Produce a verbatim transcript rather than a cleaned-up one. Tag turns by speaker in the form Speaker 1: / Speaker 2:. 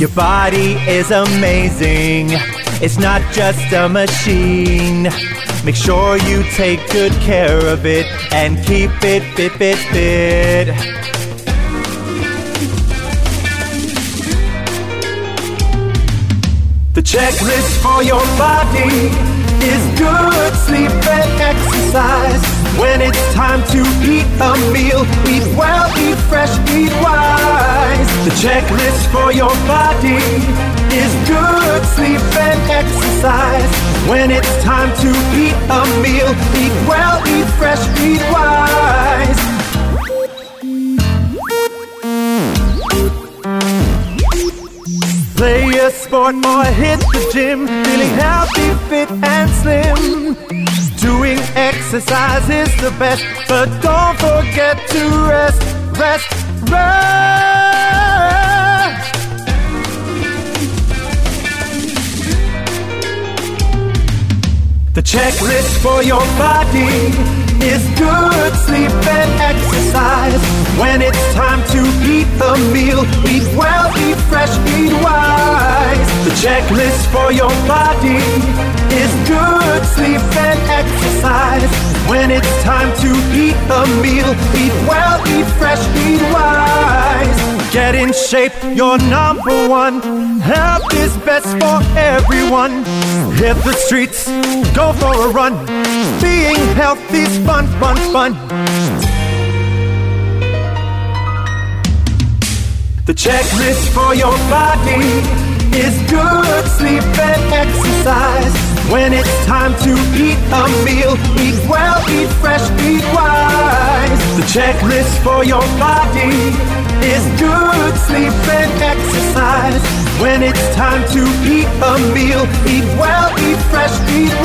Speaker 1: Your body is amazing. It's not just a machine. Make sure you take good care of it and keep it fit, fit, fit. The checklist for your body is good sleep and exercise. When it's time to eat a meal, eat well, eat fresh, eat wise. The checklist for your body is good sleep and exercise. When it's time to eat a meal, eat well, eat fresh, eat wise. Play a sport or hit the gym, feeling healthy, fit and slim. Doing exercise is the best, but don't forget to rest, rest, rest. The checklist for your body is good sleep and exercise. When it's time to eat a meal, eat well, eat fresh, eat wise. The checklist for your body is good sleep and exercise. When it's time to eat a meal, eat well, eat fresh, eat wise. Get in shape, you're number one. Health is best for everyone. Hit the streets, go for a run. Being healthy's fun, fun, fun. The checklist for your body is good sleep and exercise. When it's time to eat a meal, eat well, eat fresh, eat wise. The checklist for your body is good sleep and exercise. When it's time to eat a meal, eat well, eat fresh, eat